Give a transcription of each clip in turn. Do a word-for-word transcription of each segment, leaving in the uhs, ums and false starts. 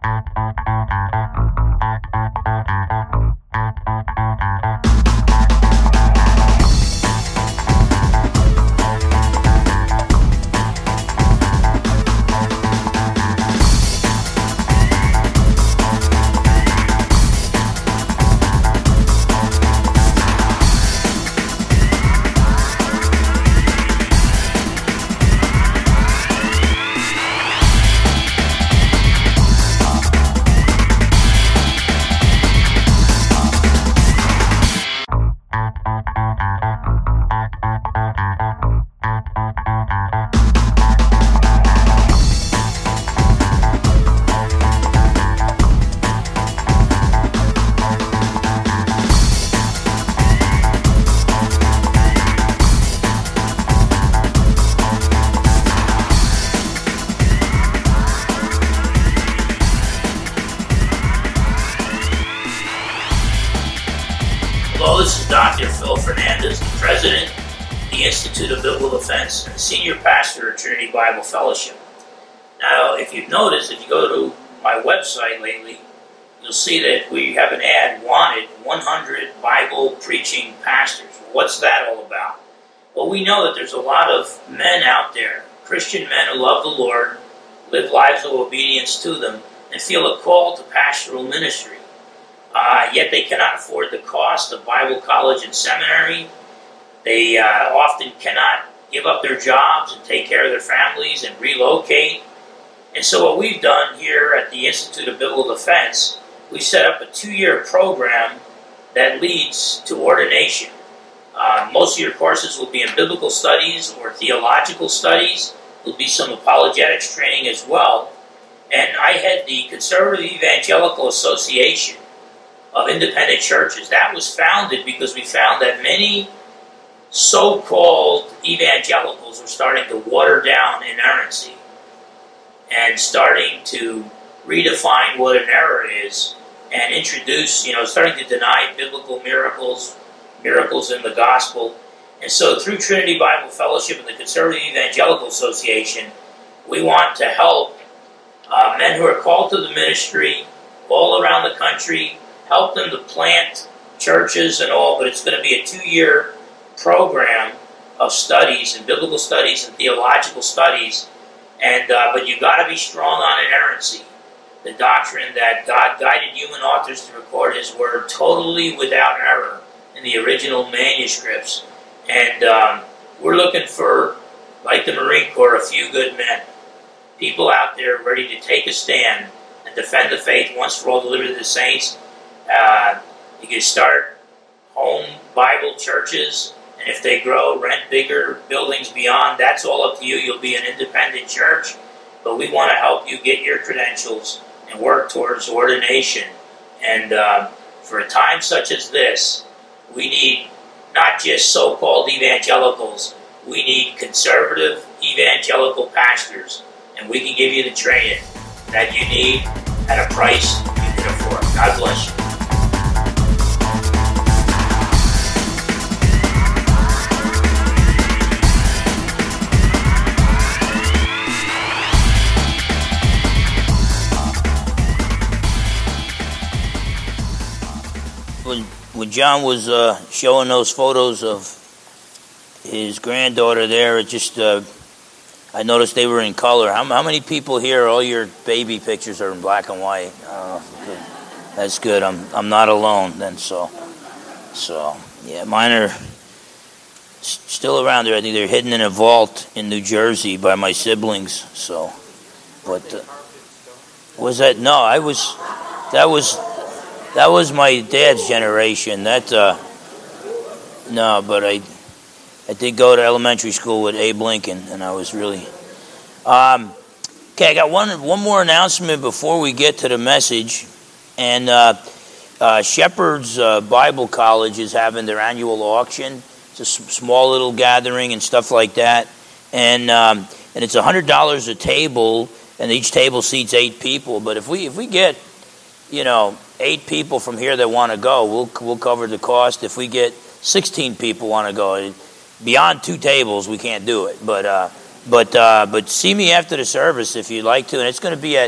Hello, this is Doctor Phil Fernandez, the President of the Institute of Biblical Defense and Senior Pastor at Trinity Bible Fellowship. Now, if you've noticed, if you go to my website lately, you'll see that we have an ad, wanted one hundred Bible preaching pastors. What's that all about? Well, we know that there's a lot of men out there, Christian men who love the Lord, live lives of obedience to them, and feel a call to pastoral ministry. Uh, yet they cannot afford the cost of Bible college and seminary. They uh, often cannot give up their jobs and take care of their families and relocate. And so what we've done here at the Institute of Biblical Defense, we set up a two-year program that leads to ordination. Uh, most of your courses will be in biblical studies or theological studies. There'll be some apologetics training as well. And I head the Conservative Evangelical Association of Independent Churches. That was founded because we found that many so-called evangelicals were starting to water down inerrancy and starting to redefine what an error is and introduce, you know, starting to deny biblical miracles, miracles in the gospel. And so through Trinity Bible Fellowship and the Conservative Evangelical Association, we want to help uh, men who are called to the ministry all around the country, help them to plant churches and all, but it's going to be a two-year program of studies and biblical studies and theological studies. And uh, but you've got to be strong on inerrancy, the doctrine that God guided human authors to record His Word totally without error in the original manuscripts. And um, we're looking for, like the Marine Corps, a few good men, people out there ready to take a stand and defend the faith once for all, delivered to the saints. Uh, you can start home Bible churches, and if they grow, rent bigger buildings beyond. That's all up to you. You'll be an independent church, but we want to help you get your credentials and work towards ordination. And uh, for a time such as this, we need not just so-called evangelicals. We need conservative evangelical pastors, and we can give you the training that you need at a price you can afford. God bless you. When, when John was uh, showing those photos of his granddaughter there, it just, uh, I noticed they were in color. How, how many people here, all your baby pictures are in black and white? Oh, good. That's good. I'm I'm not alone then, so. So, yeah, mine are s- still around there. I think they're hidden in a vault in New Jersey by my siblings, so. But, uh, was that, no, I was, that was... That was my dad's generation. That uh, no, but I, I did go to elementary school with Abe Lincoln, and I was really. Um, okay, I got one one more announcement before we get to the message, and uh, uh, Shepherd's uh, Bible College is having their annual auction. It's a s- small little gathering and stuff like that, and um, and it's a hundred dollars a table, and each table seats eight people. But if we if we get, you know, eight people from here that want to go, we'll we'll cover the cost. If we get sixteen people want to go, beyond two tables, we can't do it. But uh, but uh, but see me after the service if you'd like to, and it's going to be at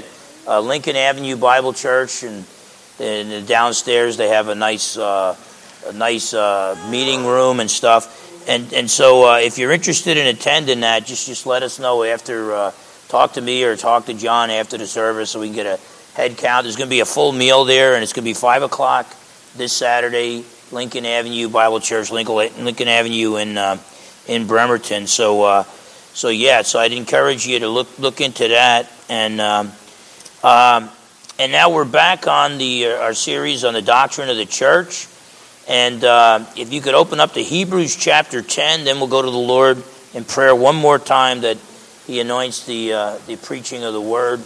uh, Lincoln Avenue Bible Church, and, and downstairs they have a nice, uh, a nice uh, meeting room and stuff. And and so uh, if you're interested in attending that, just just let us know after. Uh, talk to me or talk to John after the service so we can get a head count. There's going to be a full meal there, and it's going to be five o'clock this Saturday, Lincoln Avenue Bible Church, Lincoln, Lincoln Avenue in uh, in Bremerton. So, uh, so yeah, so I'd encourage you to look look into that. And um, um, and now we're back on the uh, our series on the doctrine of the church. And uh, if you could open up to Hebrews chapter ten, then we'll go to the Lord in prayer one more time that He anoints the uh, the preaching of the word.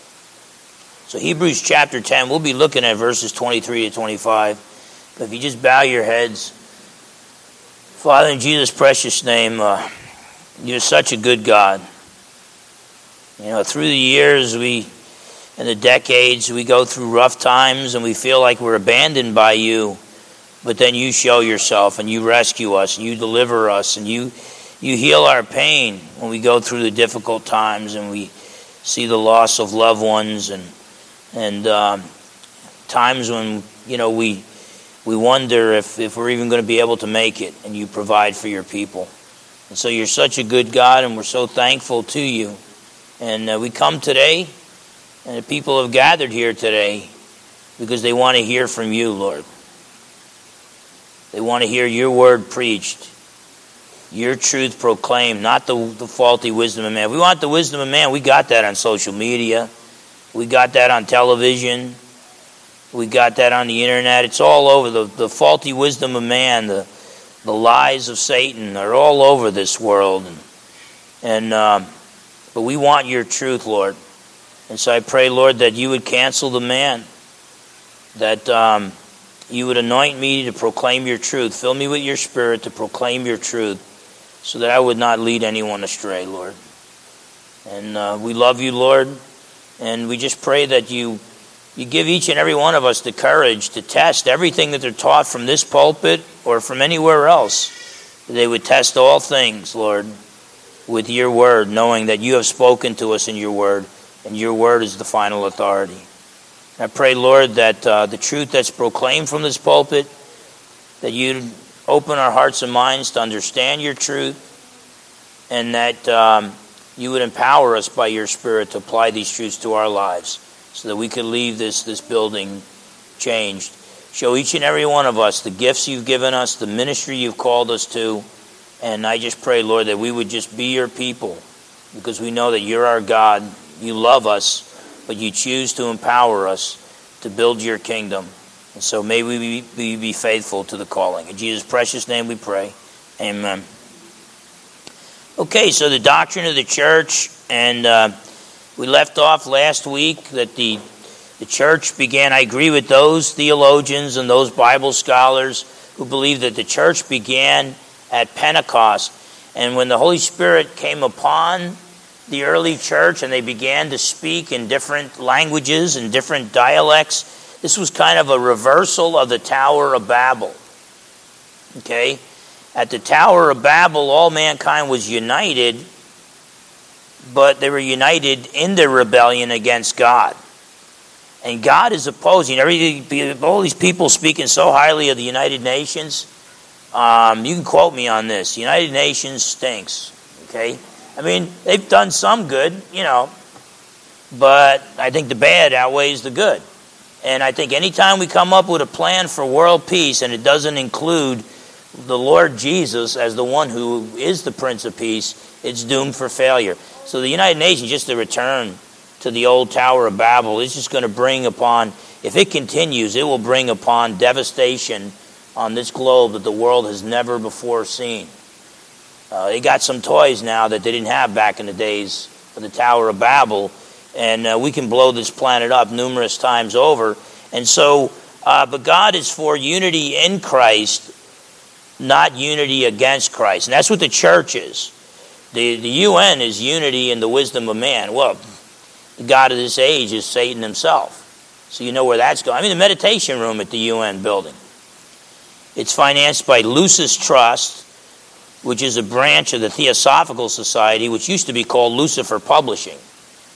So Hebrews chapter ten, we'll be looking at verses twenty-three to twenty-five. But if you just bow your heads. Father, in Jesus' precious name, uh, you're such a good God. You know, through the years, we, and the decades, we go through rough times and we feel like we're abandoned by you. But then you show yourself and you rescue us and you deliver us and you You heal our pain when we go through the difficult times and we see the loss of loved ones and and um, times when, you know, we we wonder if, if we're even going to be able to make it, and you provide for your people. And so you're such a good God, and we're so thankful to you. And uh, we come today, and the people have gathered here today because they want to hear from you, Lord. They want to hear your word preached. Your truth proclaimed, not the, the faulty wisdom of man. We want the wisdom of man. We got that on social media. We got that on television. We got that on the internet. It's all over. The, the faulty wisdom of man, the, the lies of Satan are all over this world. And, and um, but we want your truth, Lord. And so I pray, Lord, that you would cancel the man. That um, you would anoint me to proclaim your truth. Fill me with your spirit to proclaim your truth, so that I would not lead anyone astray, Lord. And uh, we love you, Lord, and we just pray that you you give each and every one of us the courage to test everything that they're taught from this pulpit or from anywhere else. That they would test all things, Lord, with your word, knowing that you have spoken to us in your word, and your word is the final authority. I pray, Lord, that uh, the truth that's proclaimed from this pulpit, that you'd open our hearts and minds to understand your truth, and that um, you would empower us by your Spirit to apply these truths to our lives so that we could leave this, this building changed. Show each and every one of us the gifts you've given us, the ministry you've called us to, and I just pray, Lord, that we would just be your people, because we know that you're our God. You love us, but you choose to empower us to build your kingdom. And so may we be, we be faithful to the calling. In Jesus' precious name we pray. Amen. Okay, so the doctrine of the church, and uh, we left off last week that the, the church began. I agree with those theologians and those Bible scholars who believe that the church began at Pentecost. And when the Holy Spirit came upon the early church and they began to speak in different languages and different dialects, this was kind of a reversal of the Tower of Babel. Okay? At the Tower of Babel, all mankind was united, but they were united in their rebellion against God. And God is opposing. All these people speaking so highly of the United Nations, um, you can quote me on this. The United Nations stinks. Okay? I mean, they've done some good, you know, but I think the bad outweighs the good. And I think anytime we come up with a plan for world peace and it doesn't include the Lord Jesus as the one who is the Prince of Peace, it's doomed for failure. So the United Nations, just to return to the old Tower of Babel, is just going to bring upon, if it continues, it will bring upon devastation on this globe that the world has never before seen. Uh, they got some toys now that they didn't have back in the days of the Tower of Babel, and uh, we can blow this planet up numerous times over. And so, uh, but God is for unity in Christ, not unity against Christ. And that's what the church is. The, the U N is unity in the wisdom of man. Well, the God of this age is Satan himself. So you know where that's going. I mean, the meditation room at the U N building. It's financed by Lucis Trust, which is a branch of the Theosophical Society, which used to be called Lucifer Publishing.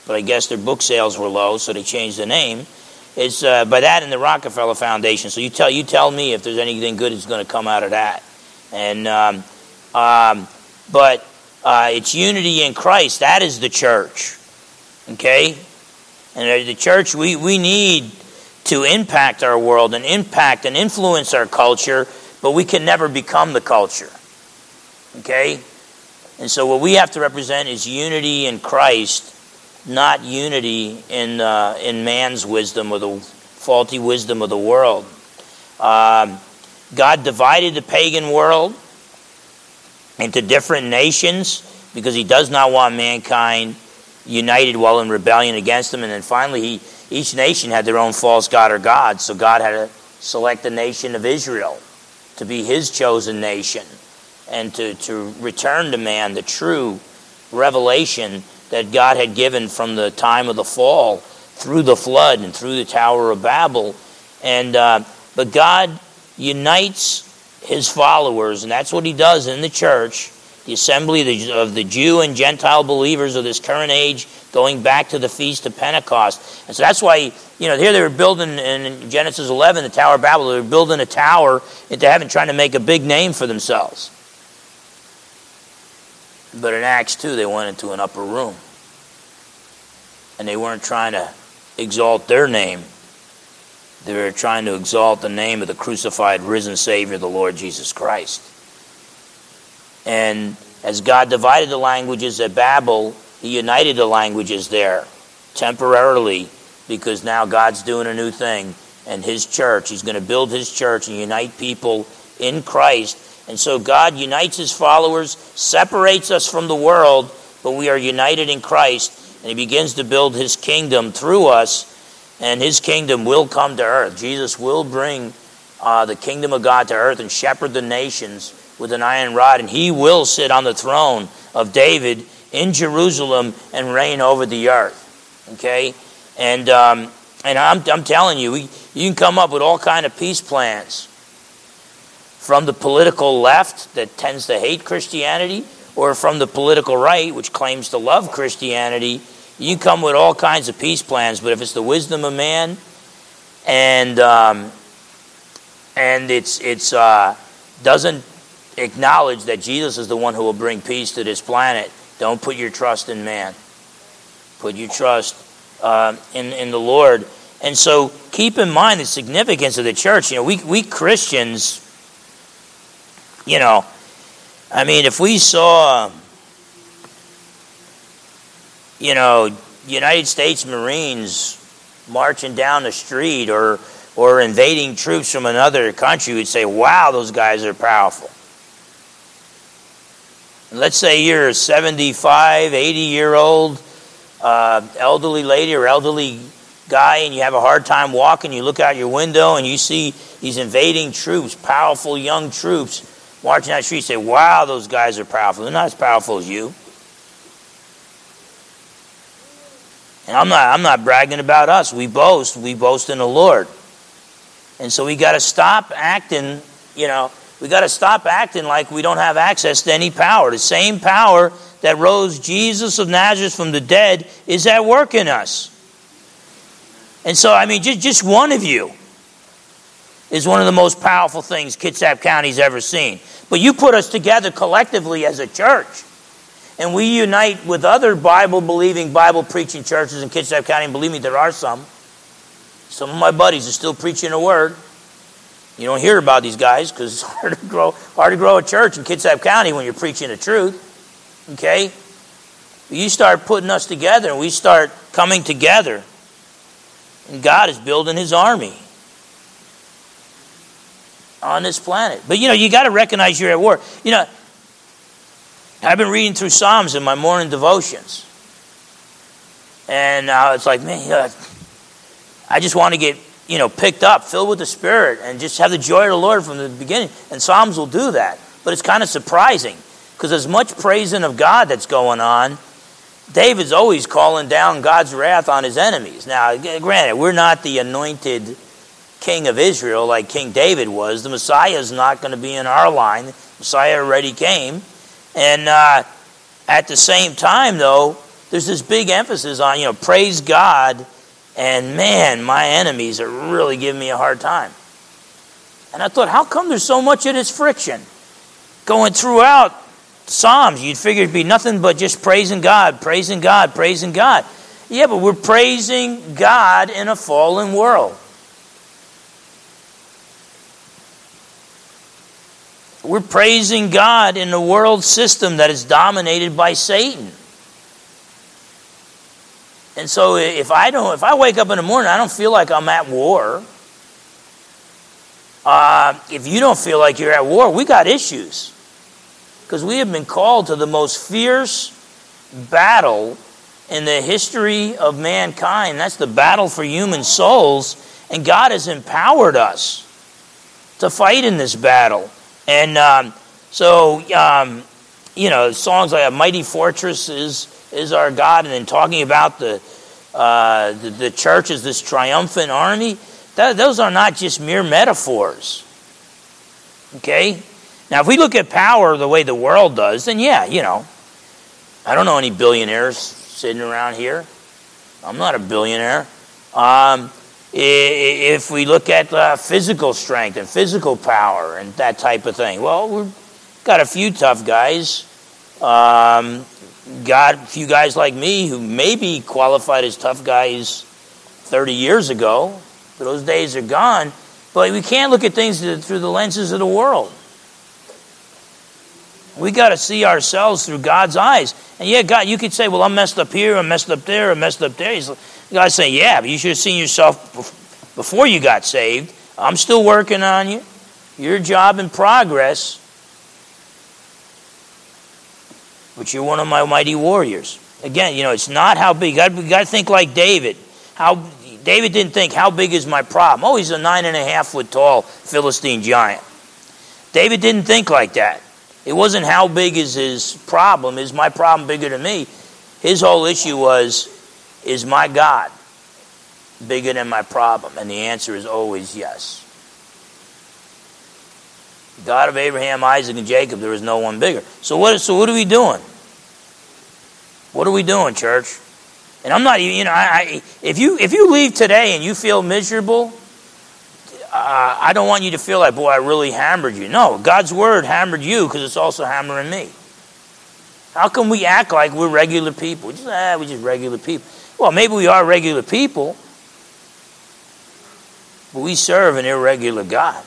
but I guess their book sales were low, so they changed the name. It's uh, by that and the Rockefeller Foundation. So you tell you tell me if there's anything good that's going to come out of that. And um, um, but uh, it's unity in Christ. That is the church. Okay, and the church we we need to impact our world and impact and influence our culture, but we can never become the culture. Okay, and so what we have to represent is unity in Christ, not unity in uh, in man's wisdom or the faulty wisdom of the world. Um, God divided the pagan world into different nations because he does not want mankind united while in rebellion against him. And then finally, he, each nation had their own false god or god. So God had to select the nation of Israel to be his chosen nation and to, to return to man the true revelation that God had given from the time of the fall through the flood and through the Tower of Babel. And uh, but God unites his followers, and that's what he does in the church, the assembly of the, of the Jew and Gentile believers of this current age, going back to the Feast of Pentecost. And so that's why, you know, here they were building in Genesis eleven, the Tower of Babel, they were building a tower into heaven, trying to make a big name for themselves. But in Acts two, they went into an upper room. And they weren't trying to exalt their name. They were trying to exalt the name of the crucified, risen Savior, the Lord Jesus Christ. And as God divided the languages at Babel, he united the languages there temporarily, because now God's doing a new thing. And his church, he's going to build his church and unite people in Christ. And so God unites his followers, separates us from the world, but we are united in Christ. And he begins to build his kingdom through us, and his kingdom will come to earth. Jesus will bring uh, the kingdom of God to earth and shepherd the nations with an iron rod, and he will sit on the throne of David in Jerusalem and reign over the earth. Okay? And um, and I'm, I'm telling you, we, you can come up with all kind of peace plans from the political left that tends to hate Christianity, or from the political right, which claims to love Christianity. You can come with all kinds of peace plans, but if it's the wisdom of man, and um, and it's it's uh, doesn't acknowledge that Jesus is the one who will bring peace to this planet, don't put your trust in man. Put your trust uh, in in the Lord. And so keep in mind the significance of the church. You know, we we Christians, you know, I mean, if we saw, you know, United States Marines marching down the street or or invading troops from another country, we'd say, wow, those guys are powerful. And let's say you're a seventy-five, eighty-year-old uh, elderly lady or elderly guy, and you have a hard time walking. You look out your window and you see these invading troops, powerful young troops, marching down the street. You say, wow, those guys are powerful. They're not as powerful as you. And I'm not I'm not bragging about us. We boast. We boast in the Lord. And so we got to stop acting, you know, we got to stop acting like we don't have access to any power. The same power that rose Jesus of Nazareth from the dead is at work in us. And so, I mean, just, just one of you is one of the most powerful things Kitsap County's ever seen. But you put us together collectively as a church, and we unite with other Bible-believing, Bible-preaching churches in Kitsap County, and believe me, there are some. Some of my buddies are still preaching the word. You don't hear about these guys because it's hard to grow, hard to grow a church in Kitsap County when you're preaching the truth. Okay? But you start putting us together, and we start coming together, and God is building his army on this planet. But, you know, you got to recognize you're at war. You know, I've been reading through Psalms in my morning devotions. And uh, it's like, man, uh, I just want to get, you know, picked up, filled with the Spirit, and just have the joy of the Lord from the beginning. And Psalms will do that. But it's kind of surprising, because as much praising of God that's going on, David's always calling down God's wrath on his enemies. Now, granted, we're not the anointed king of Israel like King David was. The Messiah is not going to be in our line. The Messiah already came. And uh, at the same time, though, there's this big emphasis on, you know, praise God, and man, my enemies are really giving me a hard time. And I thought, how come there's so much of this friction? Going throughout Psalms, you'd figure it'd be nothing but just praising God, praising God, praising God. Yeah, but we're praising God in a fallen world. We're praising God in a world system that is dominated by Satan. And so if I don't, if I wake up in the morning, I don't feel like I'm at war. Uh, if you don't feel like you're at war, we got issues. Because we have been called to the most fierce battle in the history of mankind. That's the battle for human souls. And God has empowered us to fight in this battle. And um, so, um, you know, songs like "A Mighty Fortress is, is Our God," and then talking about the, uh, the, the church as this triumphant army, that, those are not just mere metaphors. Okay? Now, if we look at power the way the world does, then yeah, you know, I don't know any billionaires sitting around here. I'm not a billionaire. Um, if we look at uh, physical strength and physical power and that type of thing, well, we've got a few tough guys. Um, got a few guys like me who maybe qualified as tough guys thirty years ago. But those days are gone. But we can't look at things through the lenses of the world. We got to see ourselves through God's eyes. And yeah, God, you could say, well, I'm messed up here, I'm messed up there, I'm messed up there. He's, God's saying, yeah, but you should have seen yourself before you got saved. I'm still working on you. Your job in progress. But you're one of my mighty warriors. Again, you know, it's not how big. You got to think like David. How David didn't think, how big is my problem? Oh, he's a nine and a half foot tall Philistine giant. David didn't think like that. It wasn't how big is his problem. Is my problem bigger than me? His whole issue was, is my God bigger than my problem? And the answer is always yes. God of Abraham, Isaac, and Jacob, there is no one bigger. So what, so what are we doing? What are we doing, church? And I'm not even, you know, I, I, if you if you leave today and you feel miserable, uh, I don't want you to feel like, boy, I really hammered you. No, God's word hammered you because it's also hammering me. How can we act like we're regular people? Just, ah, we're just regular people. Well, maybe we are regular people, but we serve an irregular God.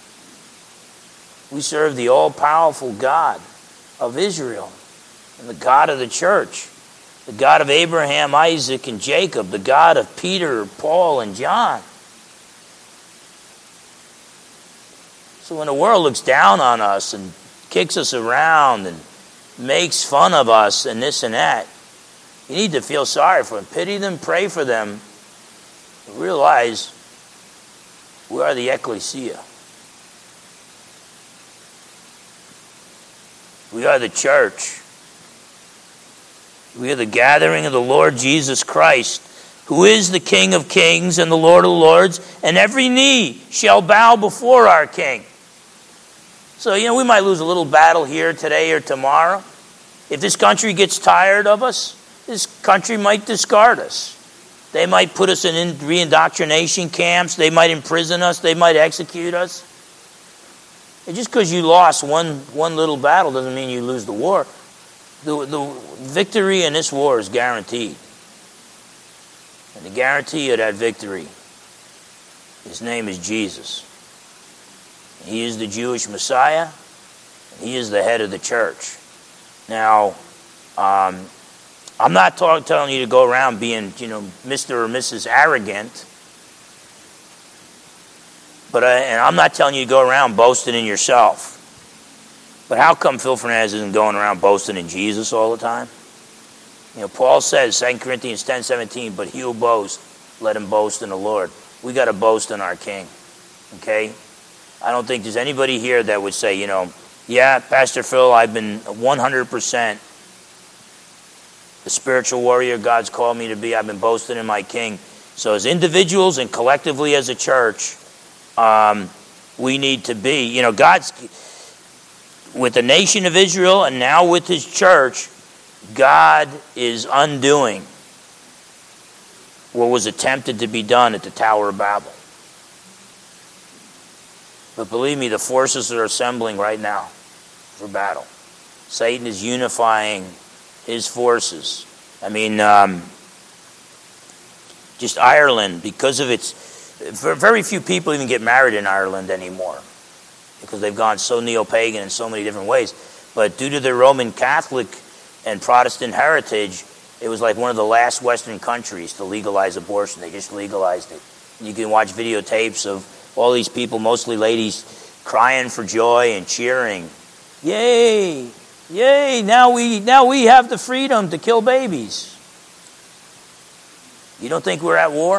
We serve the all-powerful God of Israel and the God of the church. The God of Abraham, Isaac, and Jacob. The God of Peter, Paul, and John. So when the world looks down on us and kicks us around and makes fun of us and this and that, you need to feel sorry for them. Pity them, pray for them. Realize we are the ecclesia. We are the church. We are the gathering of the Lord Jesus Christ, who is the King of kings and the Lord of lords, and every knee shall bow before our King. So, you know, we might lose a little battle here today or tomorrow. If this country gets tired of us, this country might discard us. They might put us in re-indoctrination camps. They might imprison us. They might execute us. And just because you lost one, one little battle doesn't mean you lose the war. The, the victory in this war is guaranteed. And the guarantee of that victory, his name is Jesus. He is the Jewish Messiah. And he is the head of the church. Now, um, I'm not talk, telling you to go around being, you know, Mister or Missus Arrogant. But I, and I'm not telling you to go around boasting in yourself. But how come Phil Fernandez isn't going around boasting in Jesus all the time? You know, Paul says, Second Corinthians ten seventeen, but he who boasts, let him boast in the Lord. We got to boast in our King. Okay? I don't think there's anybody here that would say, you know, yeah, Pastor Phil, I've been one hundred percent the spiritual warrior God's called me to be. I've been boasting in my King. So as individuals and collectively as a church, um, we need to be, you know, God's... with the nation of Israel and now with his church, God is undoing what was attempted to be done at the Tower of Babel. But believe me, the forces are assembling right now for battle. Satan is unifying his forces. I mean, um, just Ireland, because of its... Very few people even get married in Ireland anymore because they've gone so neo-pagan in so many different ways. But due to their Roman Catholic and Protestant heritage, it was like one of the last Western countries to legalize abortion. They just legalized it. You can watch videotapes of all these people, mostly ladies, crying for joy and cheering. Yay! Yay! Now we now we have the freedom to kill babies. You don't think we're at war?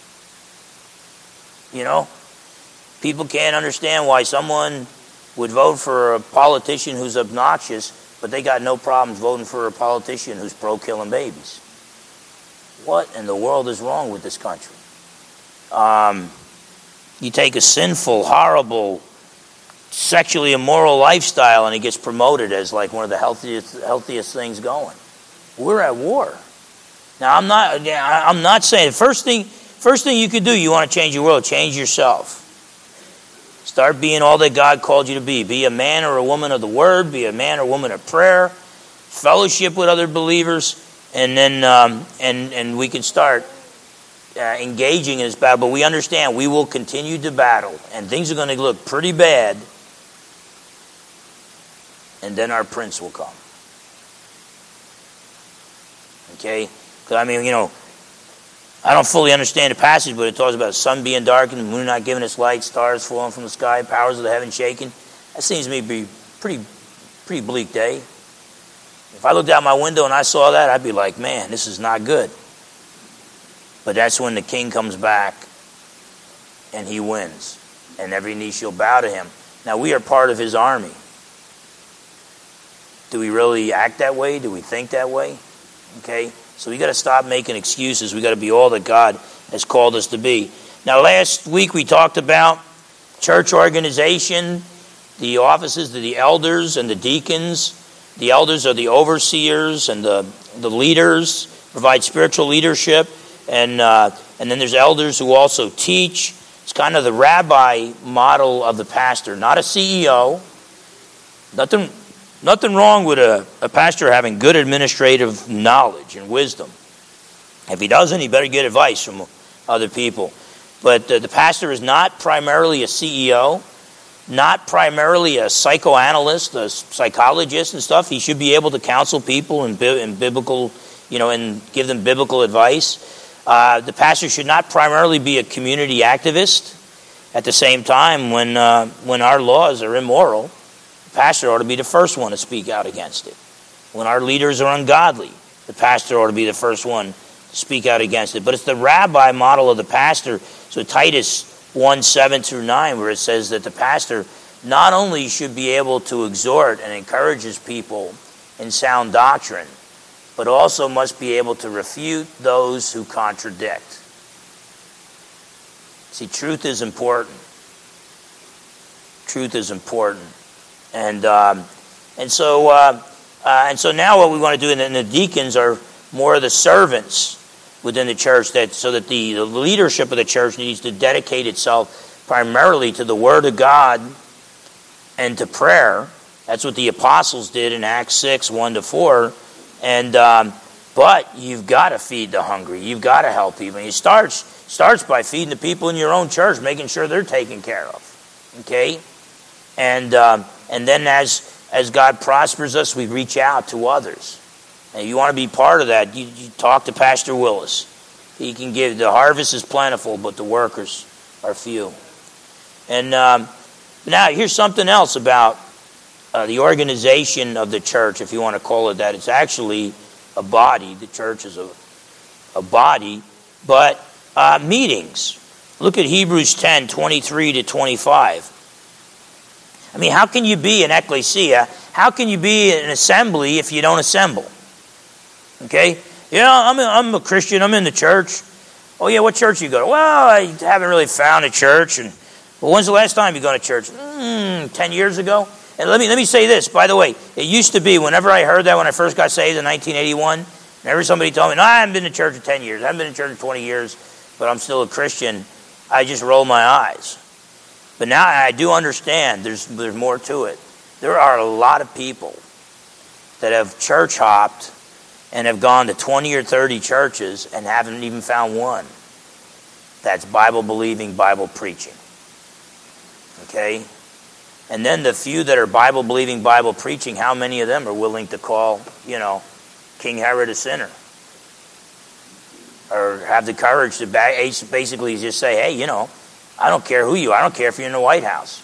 You know? People can't understand why someone would vote for a politician who's obnoxious, but they got no problems voting for a politician who's pro-killing babies. What in the world is wrong with this country? Um, you take a sinful, horrible, sexually immoral lifestyle and it gets promoted as like one of the healthiest healthiest things going. We're at war. Now I'm not I'm not saying first thing first thing you could do, you want to change your world, change yourself. Start being all that God called you to be. Be a man or a woman of the word, be a man or woman of prayer, fellowship with other believers, and then um, and and we can start uh, engaging in this battle. But we understand we will continue to battle, and things are going to look pretty bad. And then our prince will come. Okay? Because, I mean, you know, I don't fully understand the passage, but it talks about the sun being darkened, the moon not giving its light, stars falling from the sky, powers of the heaven shaking. That seems to me to be a pretty, pretty bleak day. If I looked out my window and I saw that, I'd be like, man, this is not good. But that's when the king comes back and he wins. And every knee shall bow to him. Now, we are part of his army. Do we really act that way? Do we think that way? Okay? So we got to stop making excuses. We got to be all that God has called us to be. Now, last week we talked about church organization, the offices of the elders and the deacons. The elders are the overseers and the, the leaders, provide spiritual leadership. And, uh, and then there's elders who also teach. It's kind of the rabbi model of the pastor, not a C E O. Nothing... Nothing wrong with a, a pastor having good administrative knowledge and wisdom. If he doesn't, he better get advice from other people. But uh, the pastor is not primarily a C E O, not primarily a psychoanalyst, a psychologist and stuff. He should be able to counsel people in, bi- in biblical, you know, and give them biblical advice. Uh, the pastor should not primarily be a community activist. At the same time, when uh, when our laws are immoral, the pastor ought to be the first one to speak out against it. When our leaders are ungodly, the pastor ought to be the first one to speak out against it. But it's the rabbi model of the pastor. So Titus one, seven through nine, where it says that the pastor not only should be able to exhort and encourage his people in sound doctrine, but also must be able to refute those who contradict. See, truth is important. Truth is important. And um, and so uh, uh, and so now what we want to do, and the deacons are more of the servants within the church, that so that the, the leadership of the church needs to dedicate itself primarily to the Word of God and to prayer. That's what the apostles did in Acts six, one to four. And um, but you've got to feed the hungry. You've got to help people. And it starts starts by feeding the people in your own church, making sure they're taken care of. Okay, and. Um, And then as as God prospers us, we reach out to others. And you want to be part of that, you, you talk to Pastor Willis. He can give, the harvest is plentiful, but the workers are few. And um, now here's something else about uh, the organization of the church, if you want to call it that. It's actually a body. The church is a, a body. But uh, meetings. Look at Hebrews ten, twenty-three to twenty-five. I mean, how can you be an ecclesia? How can you be an assembly if you don't assemble? Okay? Yeah, I'm a, I'm a Christian. I'm in the church. Oh, yeah, what church you go to? Well, I haven't really found a church. And well, when's the last time you go to church? Mm, ten years ago. And let me let me say this, by the way. It used to be, whenever I heard that when I first got saved in nineteen eighty-one, whenever somebody told me, no, I haven't been to church for ten years, I haven't been to church for twenty years, but I'm still a Christian, I just rolled my eyes. But now I do understand there's there's more to it. There are a lot of people that have church hopped and have gone to twenty or thirty churches and haven't even found one that's Bible believing, Bible preaching. Okay? And then the few that are Bible believing, Bible preaching, how many of them are willing to call, you know, King Herod a sinner? Or have the courage to basically just say, hey, you know, I don't care who you are. I don't care if you're in the White House.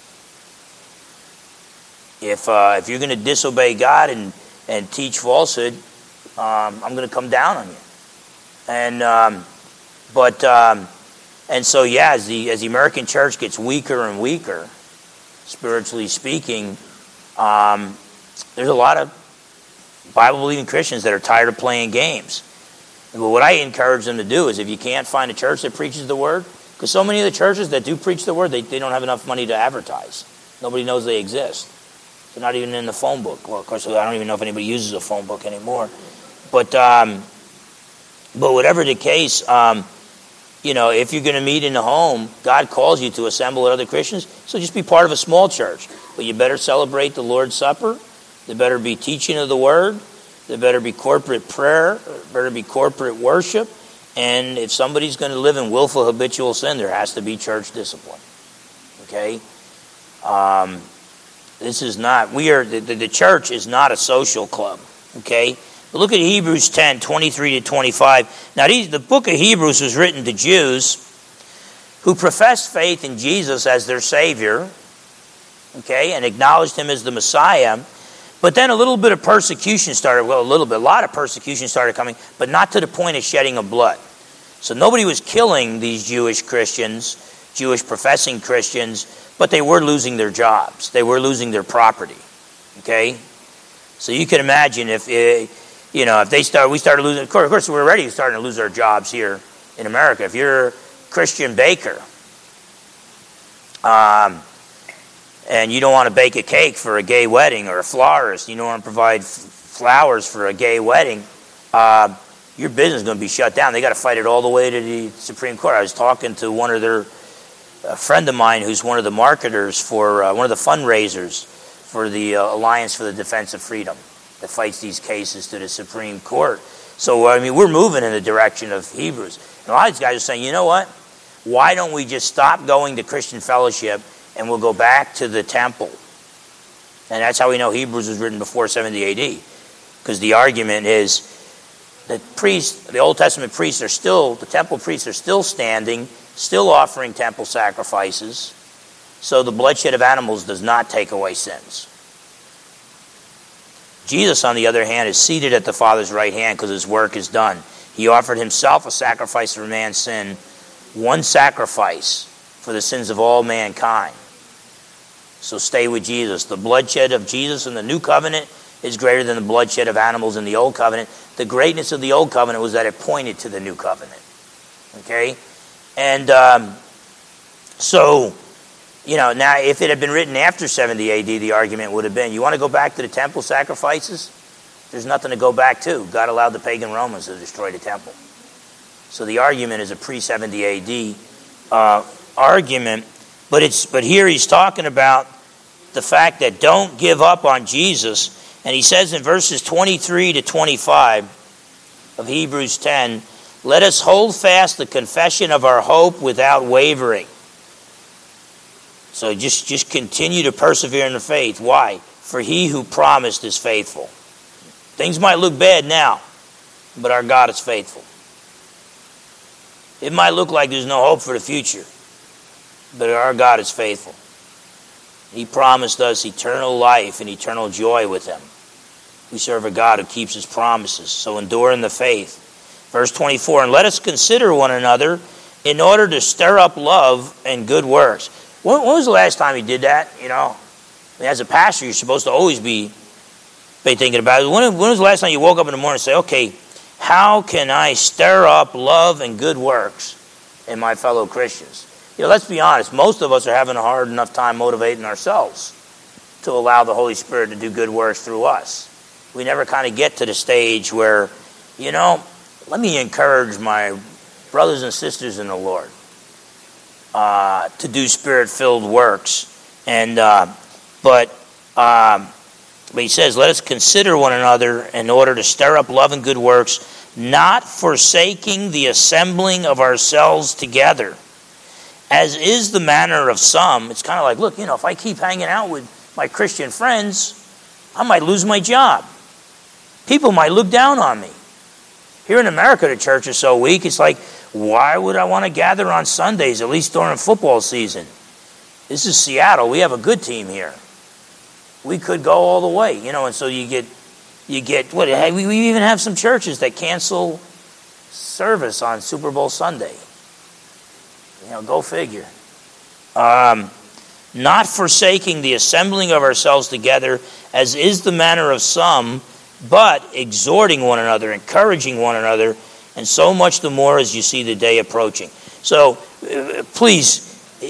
If uh, if you're going to disobey God and, and teach falsehood, um, I'm going to come down on you. And um, but um, and so yeah, as the as the American church gets weaker and weaker, spiritually speaking, um, there's a lot of Bible-believing Christians that are tired of playing games. But what I encourage them to do is, if you can't find a church that preaches the Word, because so many of the churches that do preach the Word, they, they don't have enough money to advertise. Nobody knows they exist. They're not even in the phone book. Well, of course, I don't even know if anybody uses a phone book anymore. But um, but whatever the case, um, you know, if you're going to meet in the home, God calls you to assemble with other Christians, so just be part of a small church. But you better celebrate the Lord's Supper. There better be teaching of the Word. There better be corporate prayer. There better be corporate worship. And if somebody's going to live in willful habitual sin, there has to be church discipline. Okay? Um, this is not, we are, the, the church is not a social club. Okay? But look at Hebrews ten, twenty-three to twenty-five. Now, these, the book of Hebrews was written to Jews who professed faith in Jesus as their Savior, okay, and acknowledged Him as the Messiah. But then a little bit of persecution started, well, a little bit, a lot of persecution started coming, but not to the point of shedding of blood. So nobody was killing these Jewish Christians, Jewish professing Christians, but they were losing their jobs. They were losing their property, okay? So you can imagine if, you know, if they start, we started losing, of course, of course we're already starting to lose our jobs here in America. If you're a Christian baker, um, and you don't want to bake a cake for a gay wedding, or a florist, you don't want to provide f- flowers for a gay wedding, uh, your business is going to be shut down. They got to fight it all the way to the Supreme Court. I was talking to one of their, a friend of mine who's one of the marketers for, uh, one of the fundraisers for the uh, Alliance for the Defense of Freedom that fights these cases to the Supreme Court. So, I mean, we're moving in the direction of Hebrews. And a lot of these guys are saying, you know what? Why don't we just stop going to Christian fellowship and we'll go back to the temple? And that's how we know Hebrews was written before seventy A D. Because the argument is that priests, the Old Testament priests are still, the temple priests are still standing, still offering temple sacrifices. So the bloodshed of animals does not take away sins. Jesus, on the other hand, is seated at the Father's right hand because His work is done. He offered Himself a sacrifice for man's sin, one sacrifice for the sins of all mankind. So stay with Jesus. The bloodshed of Jesus in the New Covenant is greater than the bloodshed of animals in the Old Covenant. The greatness of the Old Covenant was that it pointed to the New Covenant. Okay? And um, so, you know, now if it had been written after seventy A D, the argument would have been, you want to go back to the temple sacrifices? There's nothing to go back to. God allowed the pagan Romans to destroy the temple. So the argument is a pre-seventy A D uh, argument. But it's but here he's talking about the fact that don't give up on Jesus. And he says in verses twenty-three to twenty-five of Hebrews ten, let us hold fast the confession of our hope without wavering. So just, just continue to persevere in the faith. Why? For He who promised is faithful. Things might look bad now, but our God is faithful. It might look like there's no hope for the future, but our God is faithful. He promised us eternal life and eternal joy with Him. We serve a God who keeps His promises. So endure in the faith. Verse twenty-four, and let us consider one another in order to stir up love and good works. When, when was the last time you did that? You know, I mean, as a pastor, you're supposed to always be, be thinking about it. When, when was the last time you woke up in the morning and say, okay, how can I stir up love and good works in my fellow Christians? You know, let's be honest. Most of us are having a hard enough time motivating ourselves. to allow the Holy Spirit to do good works through us. We never kind of get to the stage where, you know, let me encourage my brothers and sisters in the Lord uh, to do Spirit-filled works. And uh, but um, but he says, let us consider one another in order to stir up love and good works, not forsaking the assembling of ourselves together, as is the manner of some. It's kind of like, look, you know, if I keep hanging out with my Christian friends, I might lose my job. People might look down on me. Here in America, the church is so weak, it's like, why would I want to gather on Sundays, at least during football season? This is Seattle. We have a good team here. We could go all the way, you know, and so you get, you get, what, we, we even have some churches that cancel service on Super Bowl Sunday. You know, go figure. Um, not forsaking the assembling of ourselves together, as is the manner of some, but exhorting one another, encouraging one another, and so much the more as you see the day approaching. So, uh, please,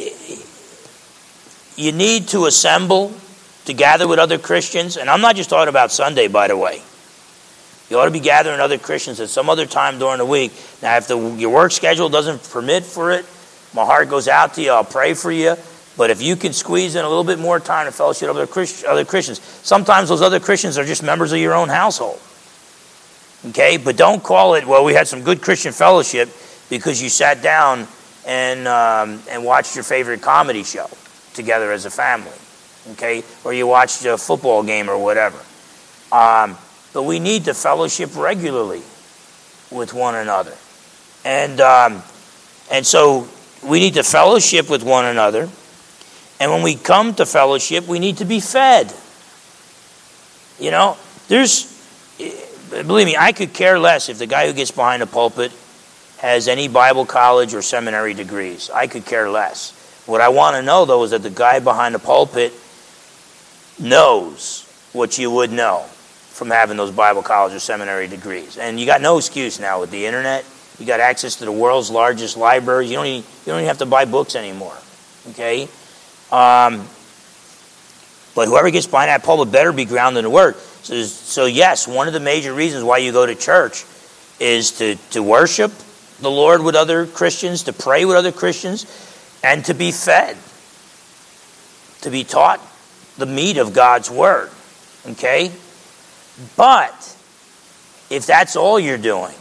you need to assemble to gather with other Christians. And I'm not just talking about Sunday, by the way. You ought to be gathering other Christians at some other time during the week. Now, if the, your work schedule doesn't permit for it, my heart goes out to you. I'll pray for you. But if you can squeeze in a little bit more time to fellowship with other, Christ, other Christians, sometimes those other Christians are just members of your own household. Okay? But don't call it, well, we had some good Christian fellowship because you sat down and um, and watched your favorite comedy show together as a family. Okay? Or you watched a football game or whatever. Um, but we need to fellowship regularly with one another. And um, and so we need to fellowship with one another. And when we come to fellowship, we need to be fed. You know, there's, believe me, I could care less if the guy who gets behind the pulpit has any Bible college or seminary degrees. I could care less. What I want to know, though, is that the guy behind the pulpit knows what you would know from having those Bible college or seminary degrees. And you got no excuse now with the internet. You got access to the world's largest libraries. You don't even, you don't even have to buy books anymore. Okay? Um, but whoever gets behind that pulpit better be grounded in the Word. So, so yes, one of the major reasons why you go to church is to, to worship the Lord with other Christians, to pray with other Christians, and to be fed, to be taught the meat of God's Word. Okay? But if that's all you're doing,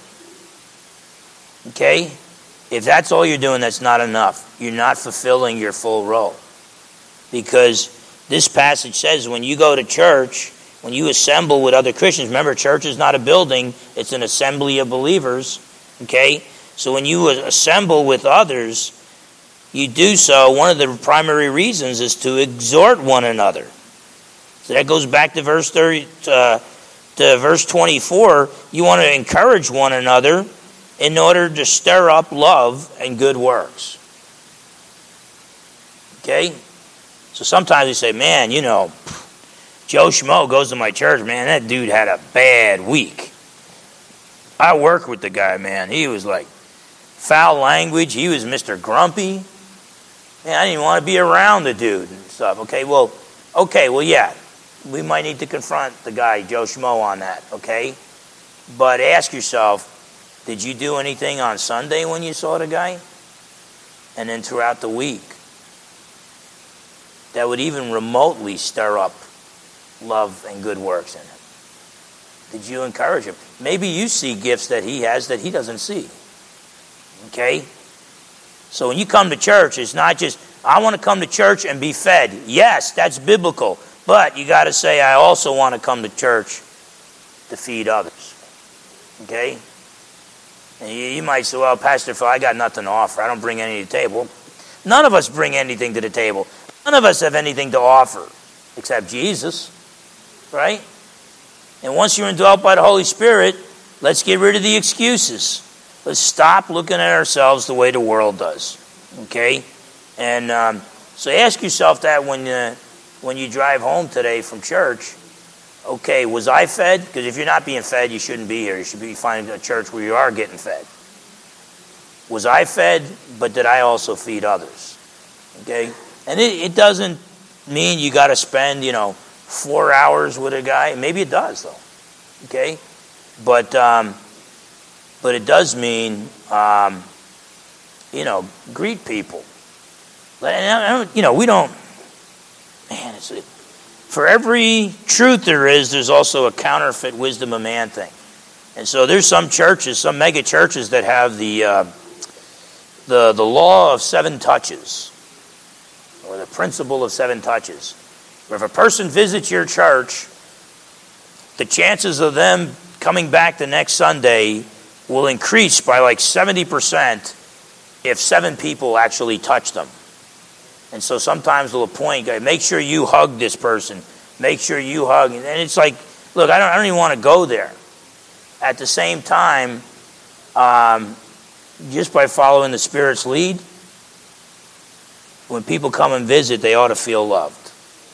okay, if that's all you're doing, that's not enough. You're not fulfilling your full role. Because this passage says when you go to church, when you assemble with other Christians, remember, church is not a building, it's an assembly of believers, okay? So when you assemble with others, you do so, one of the primary reasons is to exhort one another. So that goes back to verse thirty, uh, to verse twenty-four. You want to encourage one another in order to stir up love and good works. Okay? So sometimes we say, man, you know, Joe Schmo goes to my church, man, that dude had a bad week. I work with the guy, man. He was like foul language. He was Mister Grumpy. Man, I didn't even want to be around the dude and stuff. Okay, well, okay, well, yeah. We might need to confront the guy, Joe Schmo, on that, okay? But ask yourself, did you do anything on Sunday when you saw the guy? And then throughout the week that would even remotely stir up love and good works in him? Did you encourage him? Maybe you see gifts that he has that he doesn't see. Okay? So when you come to church, it's not just, I want to come to church and be fed. Yes, that's biblical. But you got to say, I also want to come to church to feed others. Okay? And you, you might say, well, Pastor Phil, I got nothing to offer. I don't bring anything to the table. None of us bring anything to the table. None of us have anything to offer except Jesus. Right? And once you're indwelt by the Holy Spirit, let's get rid of the excuses. Let's stop looking at ourselves the way the world does. Okay? And um, so ask yourself that when, uh, when you drive home today from church. Okay, was I fed? Because if you're not being fed, you shouldn't be here. You should be finding a church where you are getting fed. Was I fed, but did I also feed others? Okay? And it, it doesn't mean you got to spend, you know, four hours with a guy. Maybe it does, though. Okay? But um, but it does mean, um, you know, greet people. And, you know, we don't, man, it's, it, for every truth there is, there's also a counterfeit wisdom of man thing. And so there's some churches, some mega churches that have the uh, the the law of seven touches, or the principle of seven touches. Where if a person visits your church, the chances of them coming back the next Sunday will increase by like seventy percent if seven people actually touch them. And so sometimes they'll appoint, make sure you hug this person. Make sure you hug. And it's like, look, I don't, I don't even want to go there. At the same time, um, just by following the Spirit's lead, when people come and visit, they ought to feel loved.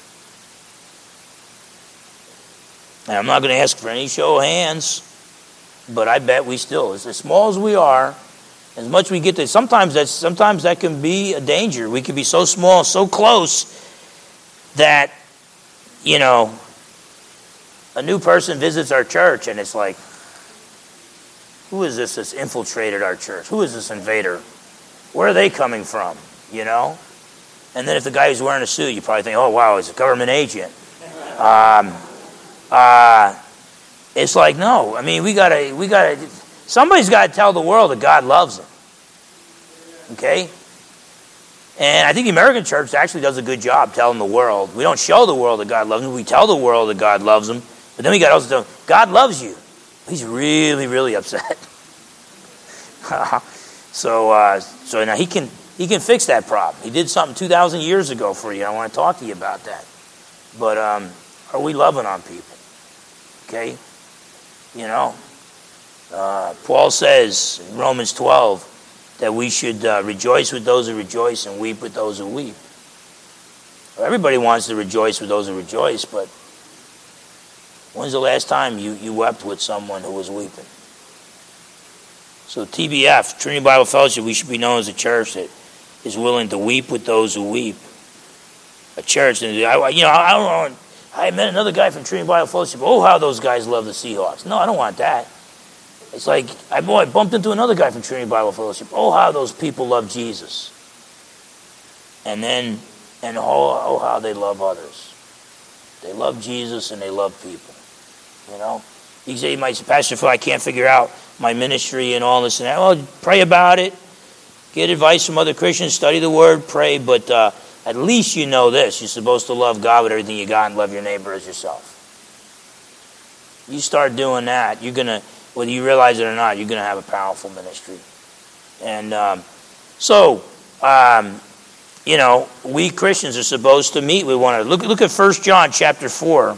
And I'm not going to ask for any show of hands, but I bet we still, as small as we are, as much we get to, sometimes that's sometimes that can be a danger. We can be so small, so close, that, you know, a new person visits our church and it's like, who is this that's infiltrated our church? Who is this invader? Where are they coming from? You know? And then if the guy who's wearing a suit, you probably think, oh, wow, he's a government agent. Um, uh, it's like, no. I mean, we gotta, we gotta, somebody's got to tell the world that God loves them. Okay? And I think the American church actually does a good job telling the world. We don't show the world that God loves them. We tell the world that God loves them. But then we got to also tell them, God loves you. He's really, really upset. so, uh, so now he can he can fix that problem. He did something two thousand years ago for you. I want to talk to you about that. But um, are we loving on people? Okay? You know? Uh, Paul says in Romans twelve that we should uh, rejoice with those who rejoice and weep with those who weep. Well, everybody wants to rejoice with those who rejoice, but when's the last time you, you wept with someone who was weeping? So T B F, Trinity Bible Fellowship, we should be known as a church that is willing to weep with those who weep. A church, and I, you know, I don't know. I met another guy from Trinity Bible Fellowship. Oh, how those guys love the Seahawks. No, I don't want that. It's like, I, boy, I bumped into another guy from Trinity Bible Fellowship. Oh, how those people love Jesus. And then, and oh, oh, how they love others. They love Jesus and they love people. You know? You say, you might say, Pastor Phil, I can't figure out my ministry and all this and that. Well, pray about it. Get advice from other Christians. Study the Word. Pray. But uh, at least you know this. You're supposed to love God with everything you got and love your neighbor as yourself. You start doing that, you're going to, whether you realize it or not, you're going to have a powerful ministry. And um, so, um, you know, we Christians are supposed to meet with one another. Look, look at First John chapter four.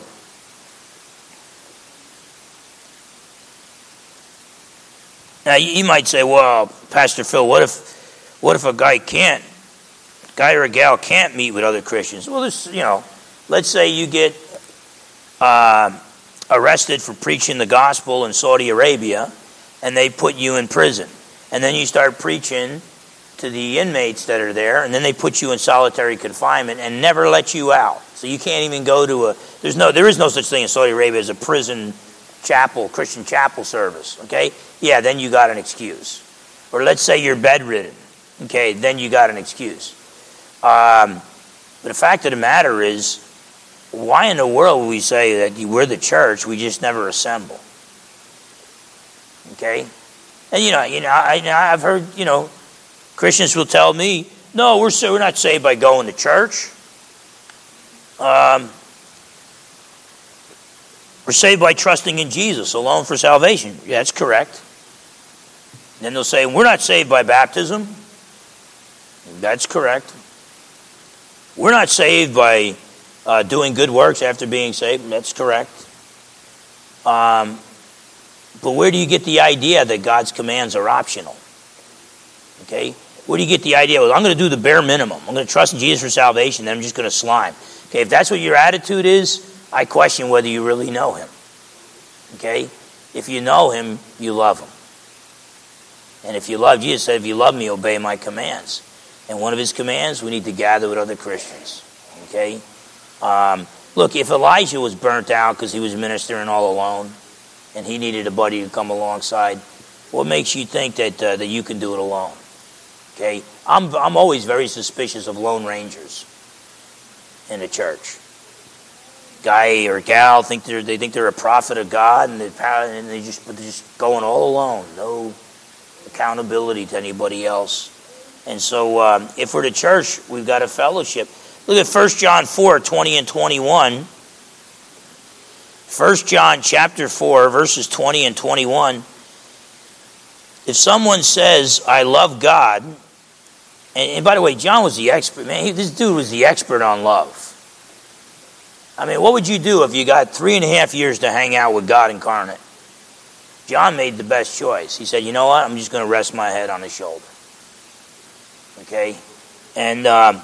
Now, you might say, well, Pastor Phil, what if what if a guy can't, guy or a gal can't meet with other Christians? Well, this, you know, let's say you get uh, arrested for preaching the gospel in Saudi Arabia, and they put you in prison. And then you start preaching to the inmates that are there, and then they put you in solitary confinement and never let you out. So you can't even go to a, there's no, there is no such thing in Saudi Arabia as a prison chapel, Christian chapel service, okay? Yeah, then you got an excuse. Or let's say you're bedridden, okay, then you got an excuse. Um, but the fact of the matter is, why in the world would we say that we're the church, we just never assemble? Okay? And you know, you know, I, I've heard, you know, Christians will tell me, no, we're, we're not saved by going to church. Um, we're saved by trusting in Jesus alone for salvation. Yeah, that's correct. Then they'll say, we're not saved by baptism. That's correct. We're not saved by uh, doing good works after being saved. That's correct. Um, but where do you get the idea that God's commands are optional? Okay? Where do you get the idea? Well, I'm going to do the bare minimum. I'm going to trust in Jesus for salvation, then I'm just going to slime. Okay, if that's what your attitude is, I question whether you really know him. Okay? If you know him, you love him. And if you love, Jesus said, if you love me, obey my commands. And one of his commands, we need to gather with other Christians. Okay? Um, look, if Elijah was burnt out because he was ministering all alone and he needed a buddy to come alongside, what makes you think that uh, that you can do it alone? Okay, I'm I'm always very suspicious of lone rangers in the church. Guy or gal think they're they think they're a prophet of God, and they and they just but they're just going all alone, no accountability to anybody else. And so, um, if we're the church, we've got a fellowship. Look at First John four twenty and twenty-one. First John chapter four verses twenty and twenty-one. If someone says, "I love God," and, and by the way, John was the expert. Man, he, this dude was the expert on love. I mean, what would you do if you got three and a half years to hang out with God incarnate? John made the best choice. He said, "You know what? I'm just going to rest my head on his shoulder." Okay, and um,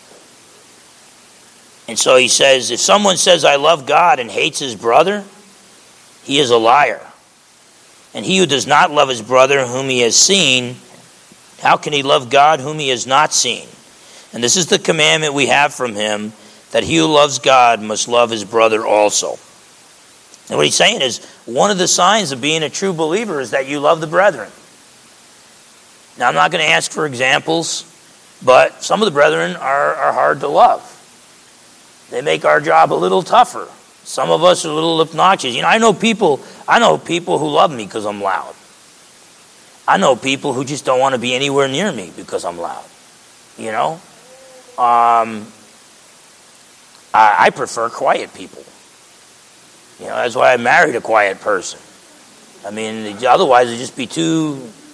and so he says, if someone says, "I love God," and hates his brother, he is a liar. And he who does not love his brother whom he has seen, how can he love God whom he has not seen? And this is the commandment we have from him, that he who loves God must love his brother also. And what he's saying is, one of the signs of being a true believer is that you love the brethren. Now, I'm not going to ask for examples, but some of the brethren are, are hard to love. They make our job a little tougher. Some of us are a little obnoxious. You know, I know people, I know people who love me because I'm loud. I know people who just don't want to be anywhere near me because I'm loud. You know? Um, I, I prefer quiet people. You know, that's why I married a quiet person. I mean, otherwise it'd just be two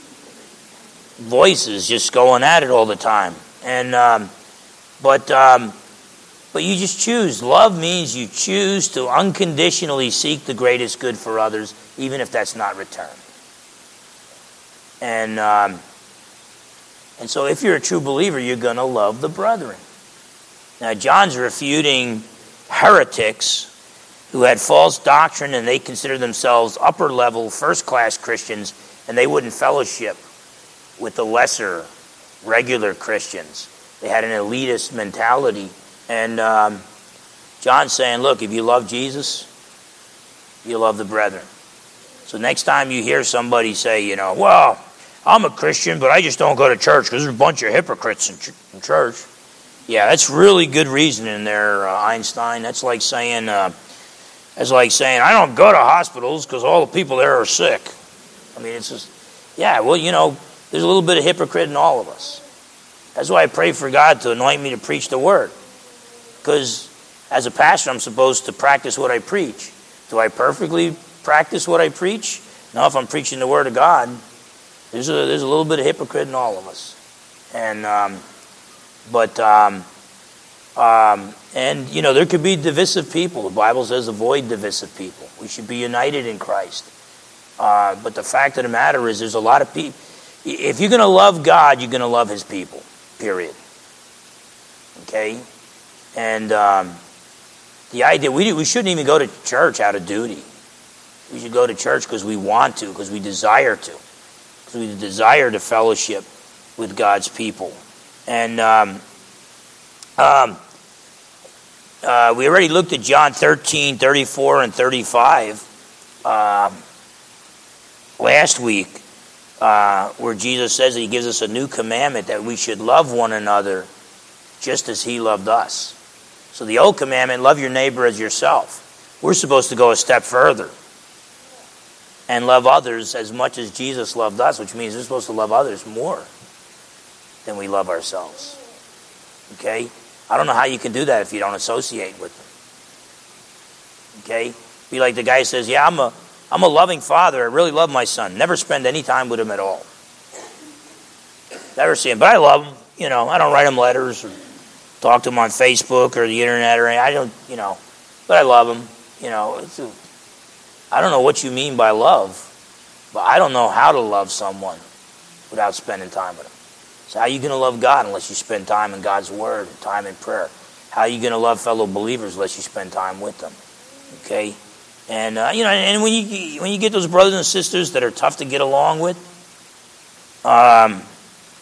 voices just going at it all the time. And, um, but, um, But you just choose. Love means you choose to unconditionally seek the greatest good for others, even if that's not returned. And um, and so if you're a true believer, you're going to love the brethren. Now, John's refuting heretics who had false doctrine, and they consider themselves upper-level, first-class Christians, and they wouldn't fellowship with the lesser, regular Christians. They had an elitist mentality. And um, John's saying, look, if you love Jesus, you love the brethren. So next time you hear somebody say, you know, well, I'm a Christian, but I just don't go to church because there's a bunch of hypocrites in, ch- in church. Yeah, that's really good reasoning there, uh, Einstein. That's like saying, uh, that's like saying, I don't go to hospitals because all the people there are sick. I mean, it's just, yeah, well, you know, there's a little bit of hypocrite in all of us. That's why I pray for God to anoint me to preach the word. Because as a pastor, I'm supposed to practice what I preach. Do I perfectly practice what I preach? No, if I'm preaching the Word of God, there's a, there's a little bit of hypocrite in all of us. And, um, but, um, um, and, you know, there could be divisive people. The Bible says avoid divisive people. We should be united in Christ. Uh, but the fact of the matter is there's a lot of people. If you're going to love God, you're going to love His people, period. Okay? And um, the idea, we, we shouldn't even go to church out of duty. We should go to church because we want to, because we desire to. Because we desire to fellowship with God's people. And um, um, uh, we already looked at John thirteen, thirty-four, and thirty-five um, last week, uh, where Jesus says that He gives us a new commandment that we should love one another just as He loved us. So the old commandment, love your neighbor as yourself. We're supposed to go a step further and love others as much as Jesus loved us, which means we're supposed to love others more than we love ourselves. Okay? I don't know how you can do that if you don't associate with them. Okay? Be like the guy who says, yeah, I'm a, I'm a loving father. I really love my son. Never spend any time with him at all. Never see him. But I love him. You know, I don't write him letters or talk to him on Facebook or the internet or anything. I don't, you know, but I love him. You know, it's a, I don't know what you mean by love, but I don't know how to love someone without spending time with them. So how are you going to love God unless you spend time in God's Word and time in prayer? How are you going to love fellow believers unless you spend time with them? Okay? And, uh, you know, and when you when you get those brothers and sisters that are tough to get along with, um,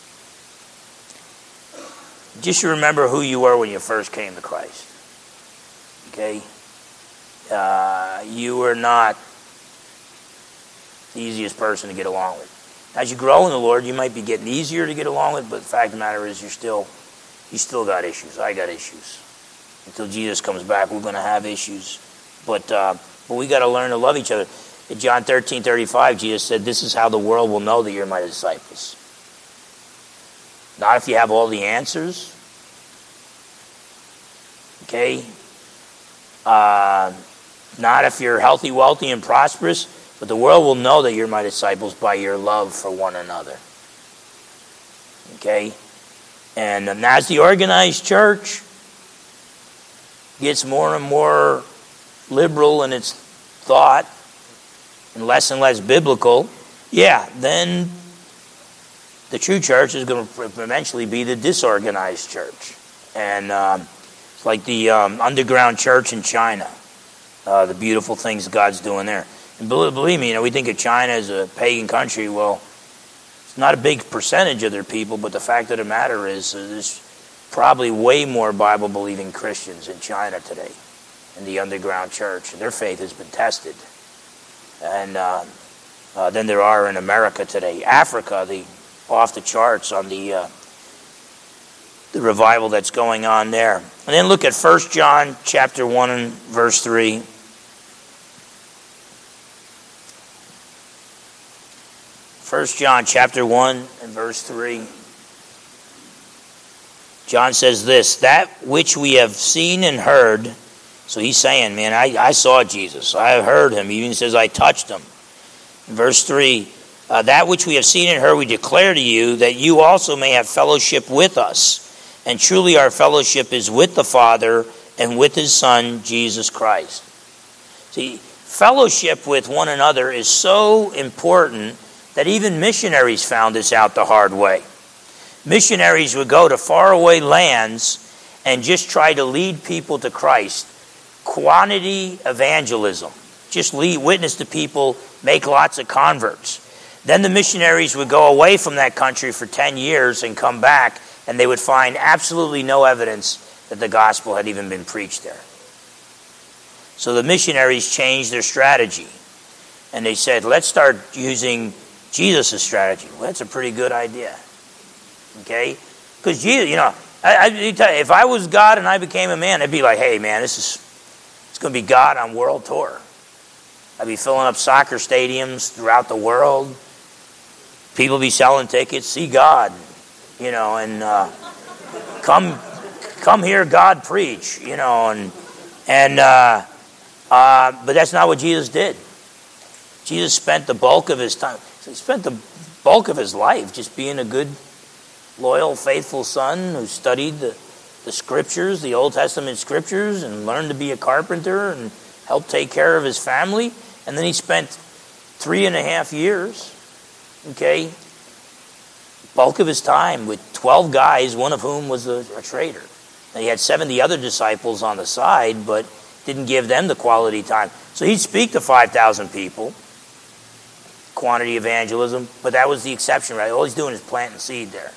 just remember who you were when you first came to Christ. Okay? Uh, you are not the easiest person to get along with. As you grow in the Lord, you might be getting easier to get along with, but the fact of the matter is you're still, you still got issues. I got issues. Until Jesus comes back, we're going to have issues. But uh, but we got to learn to love each other. In John thirteen thirty-five, Jesus said, this is how the world will know that you're my disciples. Not if you have all the answers. Okay? Uh, not if you're healthy, wealthy, and prosperous. But the world will know that you're my disciples by your love for one another. Okay? And, and as the organized church gets more and more liberal in its thought and less and less biblical, yeah, then the true church is going to eventually be the disorganized church. And um, it's like the um, underground church in China, uh, the beautiful things God's doing there. And believe me, you know, we think of China as a pagan country. Well, it's not a big percentage of their people, but the fact of the matter is uh, there's probably way more Bible-believing Christians in China today, in the underground church. And their faith has been tested. And uh, uh, than there are in America today. Africa, the off the charts on the uh, the revival that's going on there. And then look at First John chapter one and verse three. First John chapter one and verse three. John says this, that which we have seen and heard. So he's saying, man, I, I saw Jesus. I heard him. He even says I touched him. In verse three, uh, that which we have seen and heard we declare to you, that you also may have fellowship with us. And truly our fellowship is with the Father and with his Son, Jesus Christ. See, fellowship with one another is so important that even missionaries found this out the hard way. Missionaries would go to faraway lands and just try to lead people to Christ. Quantity evangelism. Just lead, witness to people, make lots of converts. Then the missionaries would go away from that country for ten years and come back, and they would find absolutely no evidence that the gospel had even been preached there. So the missionaries changed their strategy. And they said, let's start using Jesus' strategy. Well, that's a pretty good idea. Okay? Because Jesus, you know, I, I, if I was God and I became a man, I'd be like, hey, man, this is it's going to be God on world tour. I'd be filling up soccer stadiums throughout the world. People be selling tickets, see God, you know, and uh, come come hear God preach, you know, and and uh, uh, but that's not what Jesus did. Jesus spent the bulk of his time, he spent the bulk of his life just being a good, loyal, faithful son who studied the, the scriptures, the Old Testament scriptures, and learned to be a carpenter and helped take care of his family. And then he spent three and a half years, okay, bulk of his time with twelve guys, one of whom was a, a traitor. And he had seventy other disciples on the side, but didn't give them the quality time. So he'd speak to five thousand people, quantity evangelism, but that was the exception, right? All he's doing is planting seed there.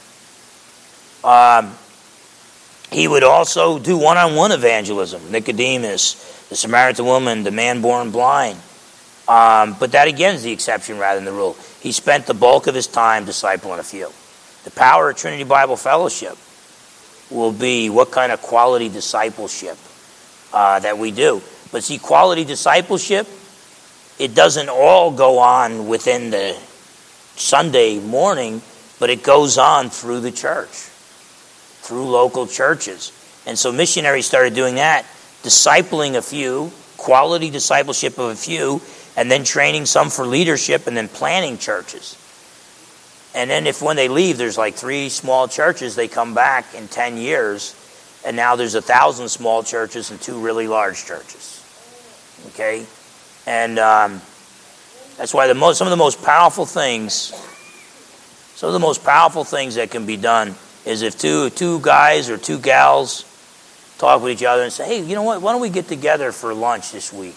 Um, he would also do one-on-one evangelism. Nicodemus, the Samaritan woman, the man born blind. Um, but that again is the exception rather than the rule. He spent the bulk of his time discipling a few. The power of Trinity Bible Fellowship will be what kind of quality discipleship uh, that we do. But see, quality discipleship, it doesn't all go on within the Sunday morning, but it goes on through the church, through local churches. And so missionaries started doing that, discipling a few, quality discipleship of a few, and then training some for leadership, and then planning churches. And then if when they leave, there's like three small churches, they come back in ten years, and now there's a thousand small churches and two really large churches. Okay? And um, that's why the most, some of the most powerful things, some of the most powerful things that can be done is if two two guys or two gals talk with each other and say, hey, you know what, why don't we get together for lunch this week?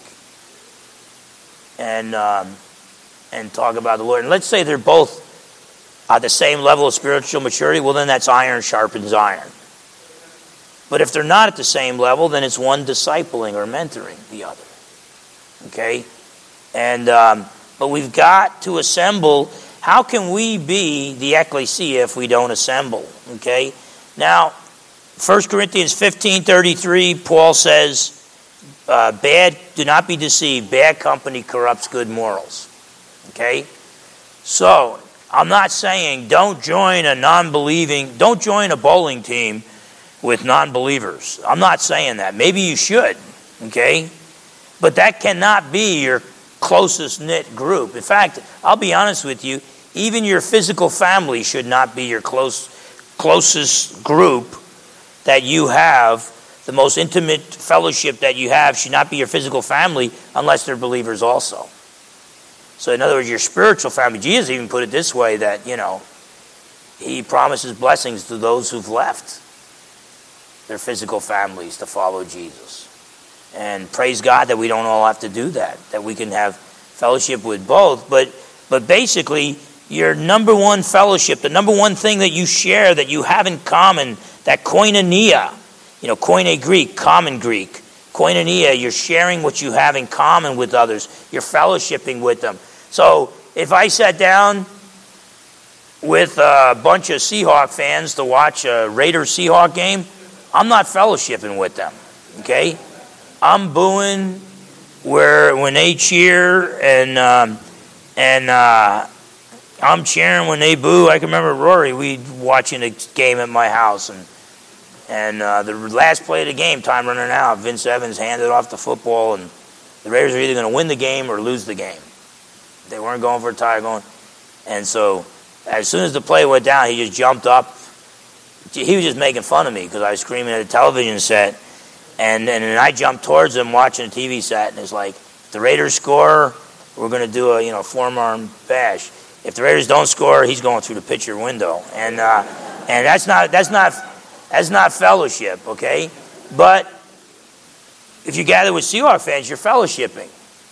And um, and talk about the Lord. And let's say they're both at the same level of spiritual maturity, well, then that's iron sharpens iron. But if they're not at the same level, then it's one discipling or mentoring the other. Okay? And um, but we've got to assemble. How can we be the ecclesia if we don't assemble? Okay? Now, First Corinthians fifteen thirty-three, Paul says, uh, bad, do not be deceived. Bad company corrupts good morals. Okay? So, I'm not saying don't join a non-believing, don't join a bowling team with non-believers. I'm not saying that. Maybe you should, okay? But that cannot be your closest knit group. In fact, I'll be honest with you, even your physical family should not be your close closest group that you have. The most intimate fellowship that you have should not be your physical family unless they're believers also. So in other words, your spiritual family, Jesus even put it this way that, you know, he promises blessings to those who've left their physical families to follow Jesus. And praise God that we don't all have to do that, that we can have fellowship with both. But but basically, your number one fellowship, the number one thing that you share, that you have in common, that koinonia, you know, koine Greek, common Greek, koinonia, you're sharing what you have in common with others. You're fellowshipping with them. So if I sat down with a bunch of Seahawk fans to watch a Raiders-Seahawk game, I'm not fellowshipping with them, okay? I'm booing where when they cheer, and um, and uh, I'm cheering when they boo. I can remember Rory, we watching a game at my house, and and uh, the last play of the game, time running out, Vince Evans handed off the football, and the Raiders are either going to win the game or lose the game. They weren't going for a tie, going, and so as soon as the play went down, he just jumped up. He was just making fun of me because I was screaming at a television set. And, and then I jumped towards him watching a T V set. And it's like, if the Raiders score, we're going to do a, you know, forearm bash. If the Raiders don't score, he's going through the picture window. And uh, and that's not that's not that's not fellowship, okay? But if you gather with Seahawks fans, you're fellowshipping.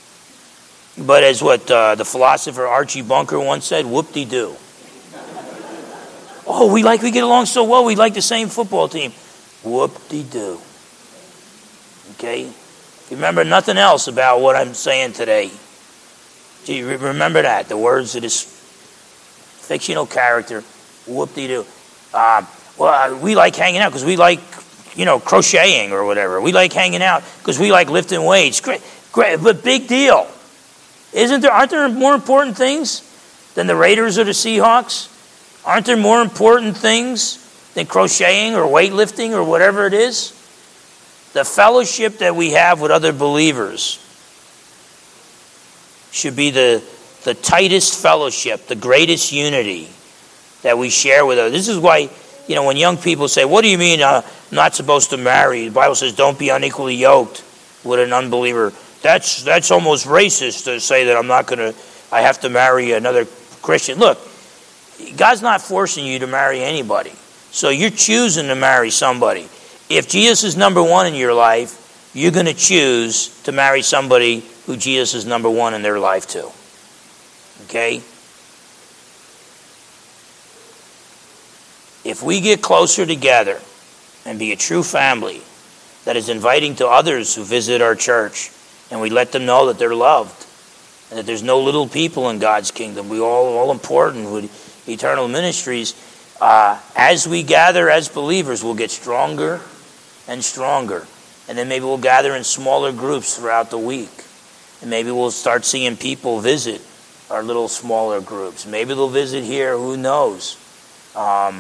But as what uh, the philosopher Archie Bunker once said, whoop-de-doo. Oh, we like we get along so well. We like the same football team. Whoop-de-doo. Okay? Remember nothing else about what I'm saying today. Gee, remember that. The words of this fictional character. Whoop-de-doo. Uh, well, we like hanging out because we like, you know, crocheting or whatever. We like hanging out because we like lifting weights. Great, great, but big deal. Isn't there? Aren't there more important things than the Raiders or the Seahawks? Aren't there more important things than crocheting or weightlifting or whatever it is? The fellowship that we have with other believers should be the, the tightest fellowship, the greatest unity that we share with others. This is why, you know, when young people say, what do you mean uh, I'm not supposed to marry? The Bible says don't be unequally yoked with an unbeliever. That's that's almost racist to say that I'm not going to, I have to marry another Christian. Look, God's not forcing you to marry anybody. So you're choosing to marry somebody. If Jesus is number one in your life, you're going to choose to marry somebody who Jesus is number one in their life too. Okay? If we get closer together and be a true family that is inviting to others who visit our church, and we let them know that they're loved, and that there's no little people in God's kingdom, we all all important with Eternal Ministries, uh, as we gather as believers, we'll get stronger and stronger. And then maybe we'll gather in smaller groups throughout the week. And maybe we'll start seeing people visit our little smaller groups. Maybe they'll visit here, who knows. Um,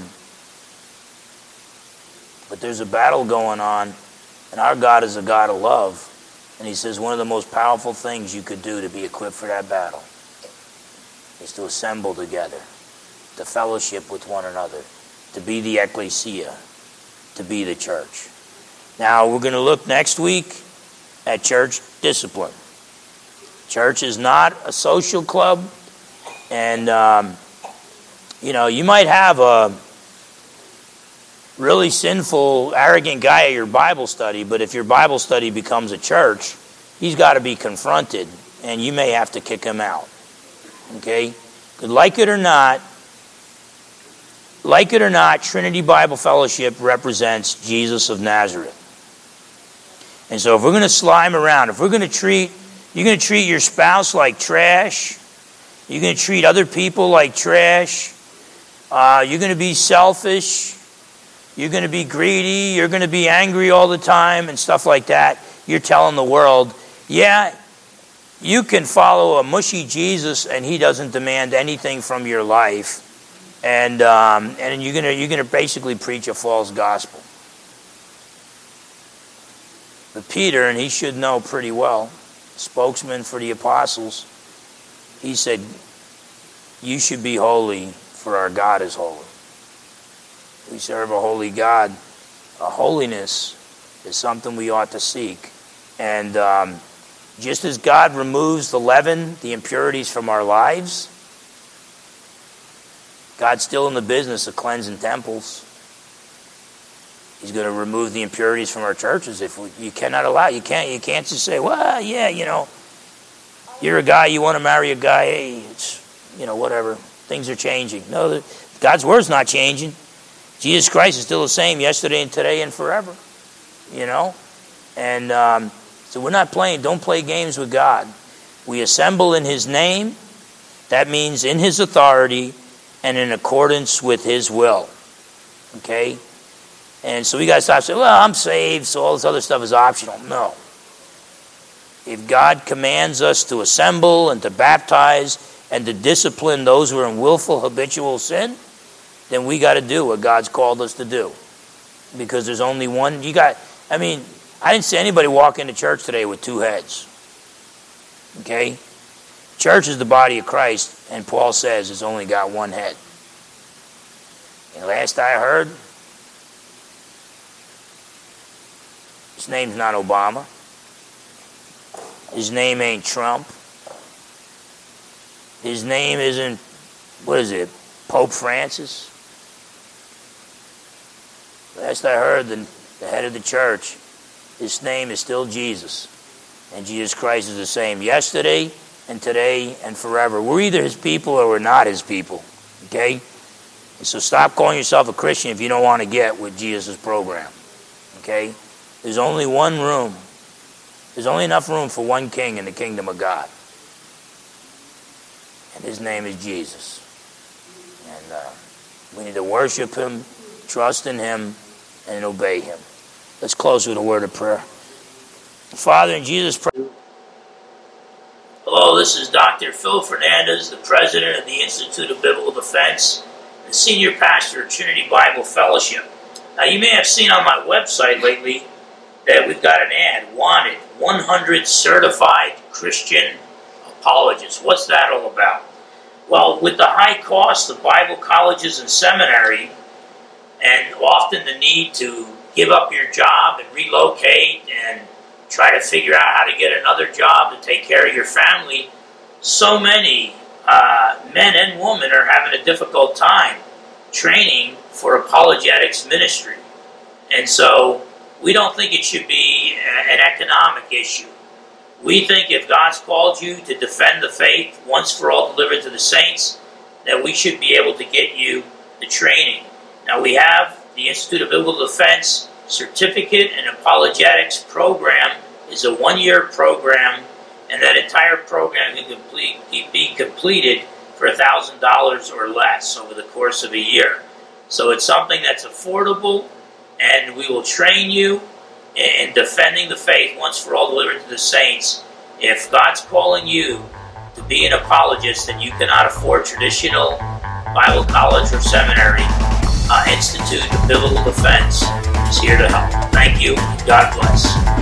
but there's a battle going on, and our God is a God of love. And he says one of the most powerful things you could do to be equipped for that battle is to assemble together, to fellowship with one another, to be the ecclesia, to be the church. Now, we're going to look next week at church discipline. Church is not a social club, and, um, you know, you might have a really sinful, arrogant guy at your Bible study, but if your Bible study becomes a church, he's got to be confronted, and you may have to kick him out. Okay? Like it or not, like it or not, Trinity Bible Fellowship represents Jesus of Nazareth. And so if we're going to slime around, if we're going to treat, you're going to treat your spouse like trash, you're going to treat other people like trash, uh, you're going to be selfish, you're going to be greedy, you're going to be angry all the time and stuff like that, you're telling the world, yeah, you can follow a mushy Jesus and he doesn't demand anything from your life. And um, and you're gonna you're gonna basically preach a false gospel. But Peter, and he should know pretty well, spokesman for the apostles, he said, "You should be holy, for our God is holy." We serve a holy God. A holiness is something we ought to seek. And um, just as God removes the leaven, the impurities from our lives, God's still in the business of cleansing temples. He's going to remove the impurities from our churches. If we, you cannot allow, you can't, you can't just say, well, yeah, you know, you're a guy, you want to marry a guy, hey, it's, you know, whatever. Things are changing. No, God's word's not changing. Jesus Christ is still the same yesterday and today and forever. You know, and um, so we're not playing. Don't play games with God. We assemble in His name. That means in His authority and in accordance with His will. Okay? And so we got to stop saying, well, I'm saved, so all this other stuff is optional. No. If God commands us to assemble and to baptize and to discipline those who are in willful, habitual sin, then we got to do what God's called us to do. Because there's only one. You got, I mean, I didn't see anybody walk into church today with two heads. Okay? Church is the body of Christ, and Paul says it's only got one head. And last I heard, his name's not Obama. His name ain't Trump. His name isn't, what is it, Pope Francis? Last I heard, the, the head of the church, his name is still Jesus. And Jesus Christ is the same yesterday and today and forever. We're either His people or we're not His people. Okay? And so stop calling yourself a Christian if you don't want to get with Jesus' program. Okay? There's only one room. There's only enough room for one king in the kingdom of God. And His name is Jesus. And uh, we need to worship Him, trust in Him, and obey Him. Let's close with a word of prayer. Father, in Jesus' prayer. Hello, this is Doctor Phil Fernandez, the president of the Institute of Biblical Defense and senior pastor of Trinity Bible Fellowship. Now, you may have seen on my website lately that we've got an ad, wanted, one hundred certified Christian apologists. What's that all about? Well, with the high cost of Bible colleges and seminary, and often the need to give up your job and relocate and try to figure out how to get another job to take care of your family, so many uh, men and women are having a difficult time training for apologetics ministry. And so we don't think it should be an economic issue. We think if God's called you to defend the faith once for all delivered to the saints, that we should be able to get you the training. Now we have the Institute of Biblical Defense Certificate and Apologetics program is a one-year program, and that entire program can complete, be completed for one thousand dollars or less over the course of a year. So it's something that's affordable, and we will train you in defending the faith once for all delivered to the saints. If God's calling you to be an apologist and you cannot afford traditional Bible college or seminary, uh, Institute of Biblical Defense is here to help. Thank you. God bless.